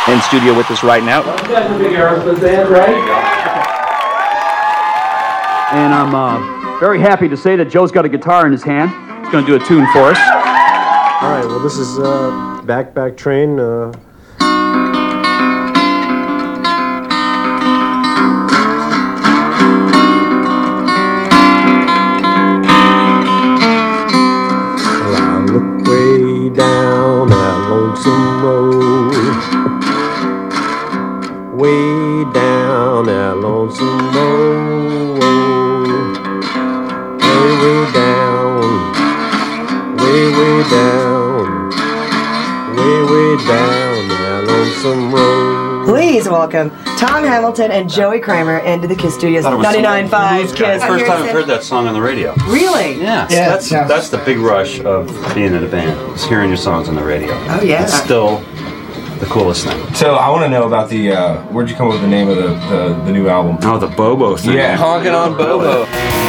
in studio with us right now. You guys are big Aerosmith fans, right? And I'm very happy to say that Joe's got a guitar in his hand. He's going to do a tune for us. All right, well, this is Back Train. I look way down that lonesome road, way down that lonesome road, way down, way down, way down that lonesome road. Please welcome Tom Hamilton and Joey Kramer into the KISS Studios. 99.5 KISS. First time I've heard that song on the radio. Really? Yeah. That's the big rush of being in a band, is hearing your songs on the radio. Oh, yeah. It's still the coolest thing. So I want to know about the, where'd you come up with the name of the new album? Oh, the Bobo thing. Yeah. Honking on Bobo.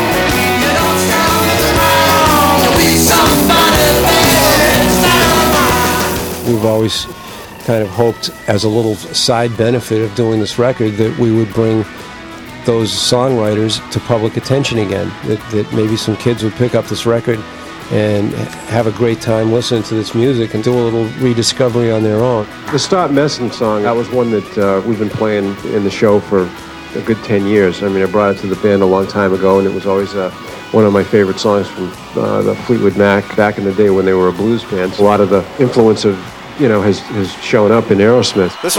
We've always kind of hoped, as a little side benefit of doing this record, that we would bring those songwriters to public attention again, that maybe some kids would pick up this record and have a great time listening to this music and do a little rediscovery on their own. The Stop Messin' song, that was one that we've been playing in the show for a good 10 years. I mean, I brought it to the band a long time ago, and it was always one of my favorite songs from the Fleetwood Mac back in the day when they were a blues band. A lot of the influence of, has shown up in Aerosmith.